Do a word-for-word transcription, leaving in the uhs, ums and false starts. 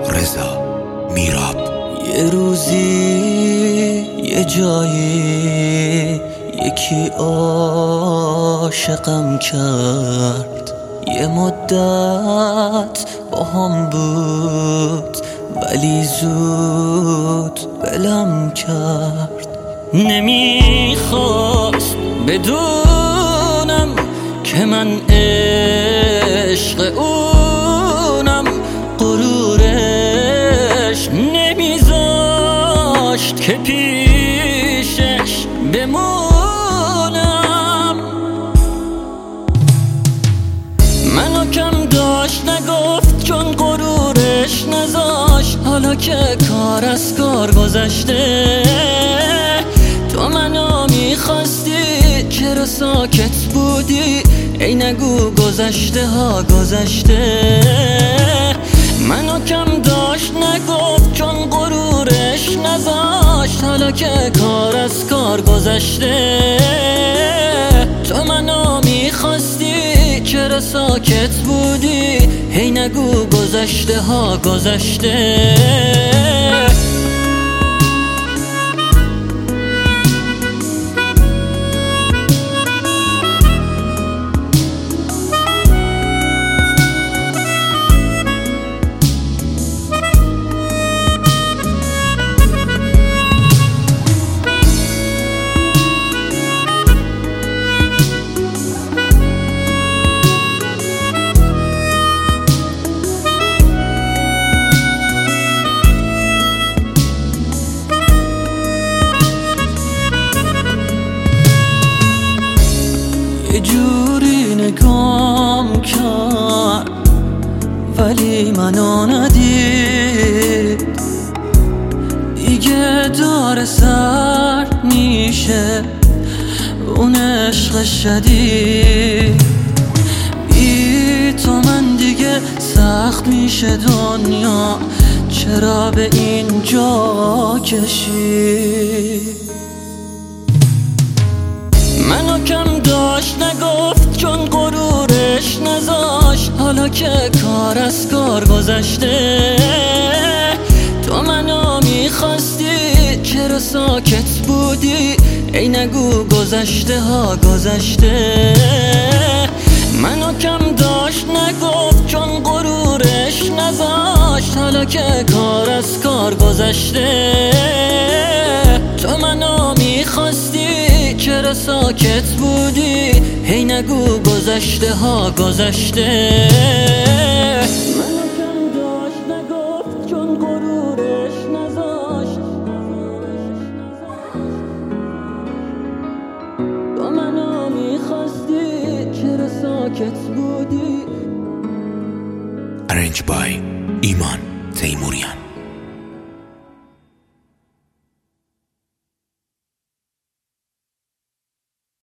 رضا میراب. یه روزی یه جایی یکی عاشقم کرد، یه مدت با هم بود ولی زود بلم کرد. نمیخواست بدونم که من عشق اونم، غرورش نمیذاشت که پیشش بمونم. منو کم داشت نگفت چون غرورش نذاشت، حالا که کار از کار گذشته تو منو میخواستی چرا ساکت بودی؟ ای نگو گذشته ها گذشته. منو کم داشت نگفت چون غرورش نذاشت، حالا که کار از کار گذشته تو منو میخواستی چرا ساکت بودی؟ هی نگو گذشته ها گذشته. یه جوری نگام کرد ولی منو ندید، دیگه داره سرد میشه اون عشق شدید. بی تو من دیگه سخت میشه دنیا، چرا به اینجا کشید؟ منو کم داشت نگفت چون غرورش نذاشت، حالا که کار از کار گذشته تو منو میخواستی چرا ساکت بودی؟ ای نگو گذشته ها گذشته. منو کم داشت نگفت چون غرورش نذاشت، حالا که کار از کار گذشته تو منو میخواستی چرا ساکت بودی؟ هی نگو گذشته ها گذشته. منو کم داشت نگفت چون غرورش نذاشت، تو منو میخواستی چرا ساکت بودی؟ Arranged by ایمان تیموریان.